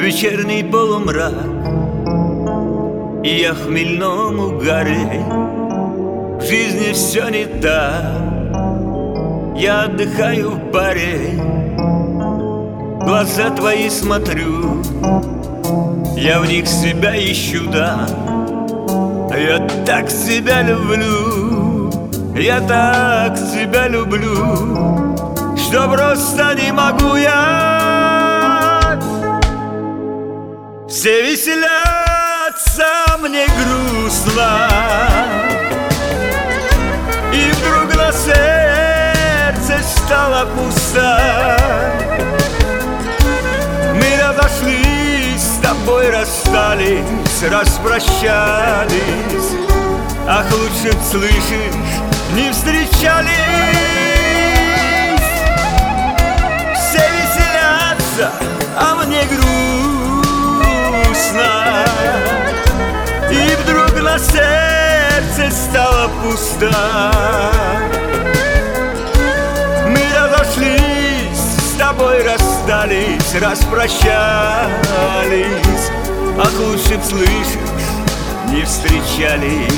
вечерний полумрак, и я в хмельном угаре. В жизни все не так, я отдыхаю в баре. В глаза твои смотрю, я в них себя ищу, да. Я так себя люблю, я так себя люблю, что просто не могу я. Все веселятся, мне грустно, и вдруг на сердце стало пусто. Мы разошлись, с тобой расстались, распрощались. Ах, лучше б, слышишь, не встречались. Все веселятся, а мне грустно, и вдруг на сердце стало пусто. Мы разошлись, с тобой расстались, распрощались. Ах, лучше б, слышишь, не встречались.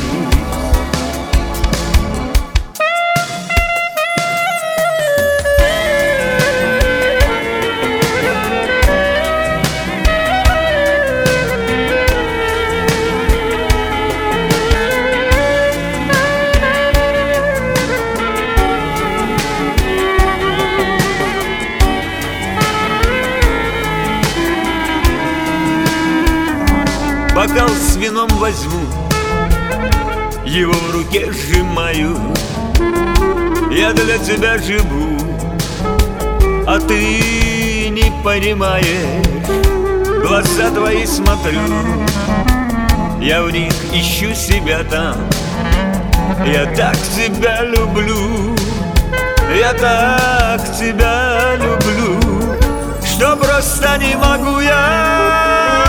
Бокал с вином возьму, его в руке сжимаю. Я для тебя живу, а ты не понимаешь. Глаза твои смотрю, я в них ищу себя там. Я так тебя люблю, я так тебя люблю, что просто не могу я.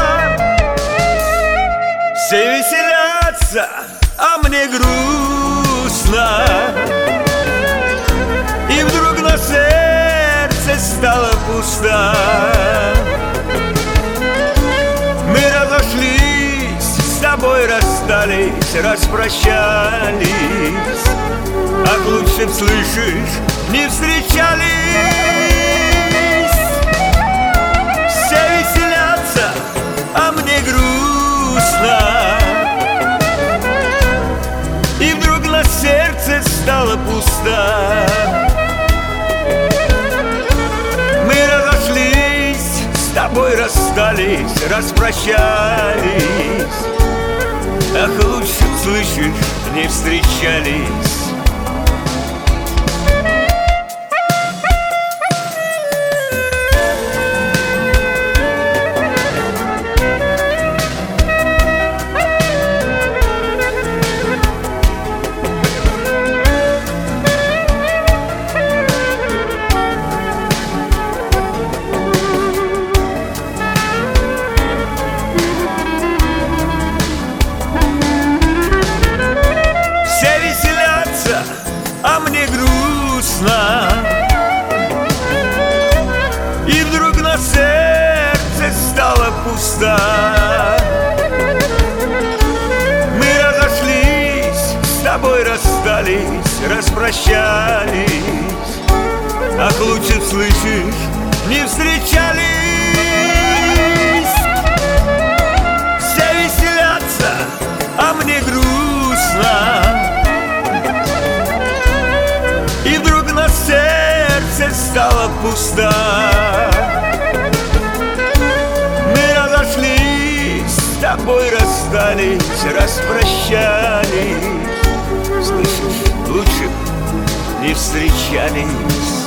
Все веселятся, а мне грустно, и вдруг на сердце стало пусто. Мы разошлись, с тобой расстались, распрощались. Ах, лучше б, слышишь, не встречались. Все веселятся, а мне грустно, и вдруг на сердце стало пусто. Мы разошлись, с тобой расстались, распрощались. Ах, лучше б, слышишь, не встречались. А мне грустно, и вдруг на сердце стало пусто. Мы разошлись, с тобой расстались, распрощались. Ах, лучше б, слышишь, не встречались. Все веселятся, а мне грустно, и вдруг на сердце стало пусто. Мы разошлись, с тобой расстались, распрощались. Слышишь, лучше б, не встречались.